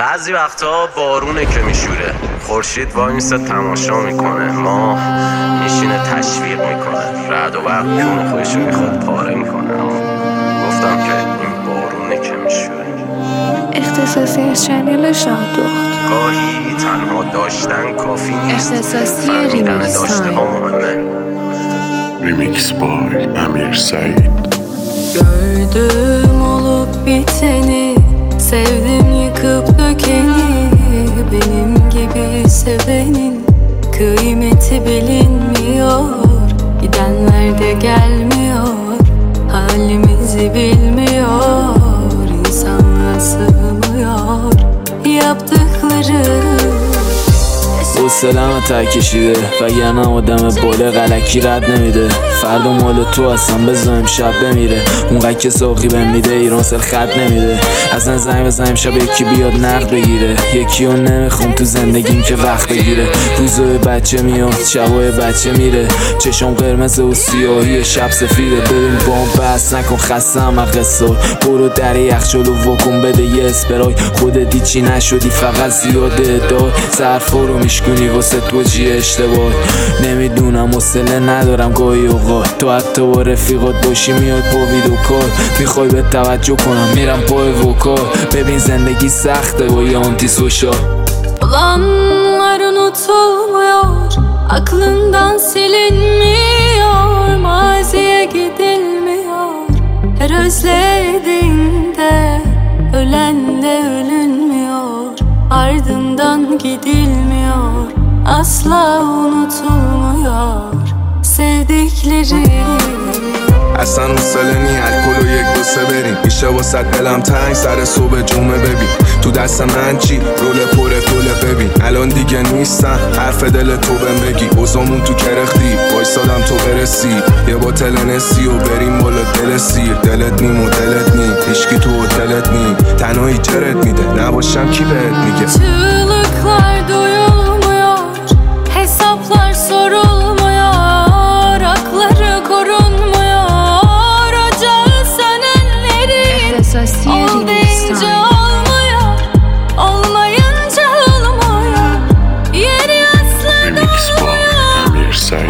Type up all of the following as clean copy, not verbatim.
بعضی وقتا بارونه که میشوره، خورشید وای میسته تماشا میکنه، ما میشینه تشویق میکنه، رعد و برق جون خودشو میخواد پاره میکنه. گفتم که این بارونه که میشوره. اختصاصی از چنل شادخت. گاهی تنها داشتن کافی نیست، اختصاصی فهمیدن ریمیکس داشته ها مهمه. Remix by Amir Said. Gördüm olup biteni, sevdim yıkıp dökeni. Benim gibi sevenin kıymeti bilinmiyor. Gidenler de gelmiyor, halimizi bilmiyor. İnsanlığa sığmıyor yaptıkları. حوصله‌مو ته کشیده وگرنه آدم باله غلکی رد نمیده. فردا مال تو هستم بذار امشب بمیره. اونقدر که ساقی بهم میده ایران سر خط نمیده. اصلا زنگ بزنیم شب یکی بیاد نقد بگیره. یکی رو نمیخوام تو زندگیم که وقت بگیره. روزای بچه میاد شبای بچه میره. چشم قرمز و سیاهی شب سفیده. ببین بام بس نکن خستم قصار. برو در یخچال و واکن بده یه اسپرای. خودت هیچی نشدی فقط زیاده ادعا. ظرفا رو میشکنی واسه تو چی اشتباه. نمیدونم حوصله ندارم گاهی اوقات. تو حتی با رفیقات باشی میاد با ویدیو کال. میخوای به توجه کنم میرم پای وکال. ببین زندگی سخته با یه آنتی سوشال. Olanlar unutulmuyor, aklından silinmiyor. Maziye gidilmiyor, her özlediğinde ölen de ölünmüyor. Ardından gidilmiyor, asla unutulmuyor sevdikleri. اصلا حوصله نی الکل و یک دو سه بریم. میشه واسه دلم تنگ سر صبح جمعه ببین. تو دست من چی رول پره پوله ببین. الان دیگه نیستم حرف دل تو بهم بگی. اوزامون تو کرختی وایسادم تو برسی. یه باتل نسی و بریم بالا دل سیر. دلت نیم و دلت نیم هیچکی تو هتلت نیم. تنهایی جرت میده نباشم کی بهت میگه. Çığlıklar duyulmuyor, hesaplar sorulmuyor, hakları korunmuyor. Ocağı sönenlerin اختصاصی ol ریمیکس deyince تایم. olmuyor, olmayınca olmuyor. Yeri asla Remix by Amir Said.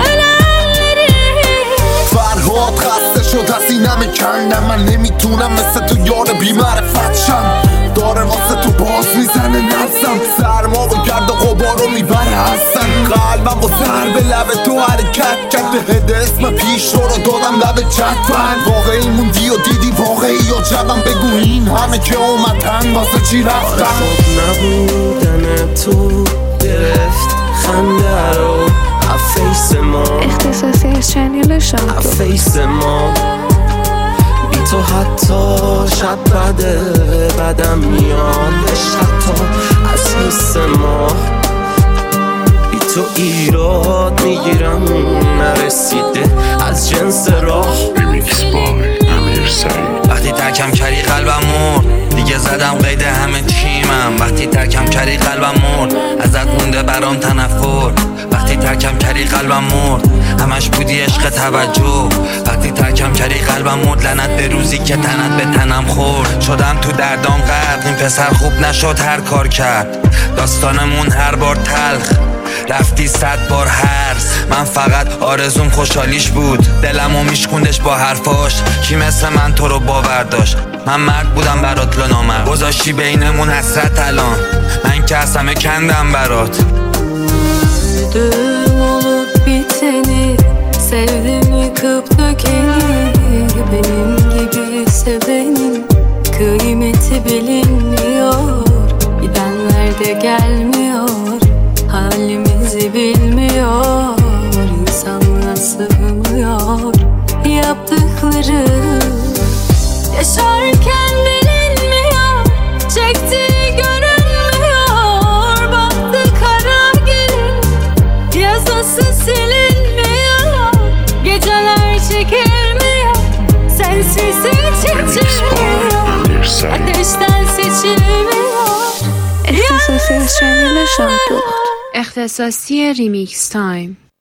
فرهاد خسته شد از اینم کندم. من نمیتونم مثل تو یار بی‌معرفت شم. داره واسه تو باز میزنه نفسم. سرما و گرد و غبارو میبره هستن. قلبم با سر به لب تو حرکت کرد. به هد اسم پیش رو دادم لب چتفن. واقعی موندی و دیدی واقعی و جبم. بگو این همه که اومدن واسه چی رفتن. خوب نبودن تو گرفت خنده رو افیس ما. اختصاصی از چنل شادخت. افیس ما بی تو حتی شب بده بدم میادش حتی از حس ما. بی تو ایراد میگیرم نرسیده از جنس راه. Remix by Amir Said. وقتی ترکم کردی قلبم مرد دیگه زدم قید همه چیمم. وقتی ترکم کردی قلبم مرد ازت مونده برام تنفر. وقتی ترکم کردی قلبم مرد همش بودی عشق توجه. وقتی ترکم کردی قلبم مرد لعنت به روزی که تنت به تنم خورد. شدم تو دردام غرق این پسر خوب نشد هر کار کرد. داستانمون هر بار تلخ رفتی 100 بار هرس. من فقط آرزوم خوشحالیش بود دلمو میشکوندش با حرفاش. کی مثل من تو رو باور داشت؟ من مرد بودم برات لو نامرد. گذاشتی بینمون حسرت الان من که از همه کندم برات. Gördüm olup biteni, sevdim yıkıp dökeni. Benim gibi sevenin kıymeti bilinmiyor. Gidenler de gelmiyor, halimizi bilmiyor. İnsanlığa sığmıyor yaptıkları. Yaşarken bilinmiyor, çektiği görünmüyor. Baktı kara gün, yazısı silinmiyor. Geceler çekilmiyor, sensiz hiç Remix by içilmiyor. Amir Said. Ateşten seçilmiyor. اختصاصی از چنل شادخت. اختصاصی ریمیکس تایم.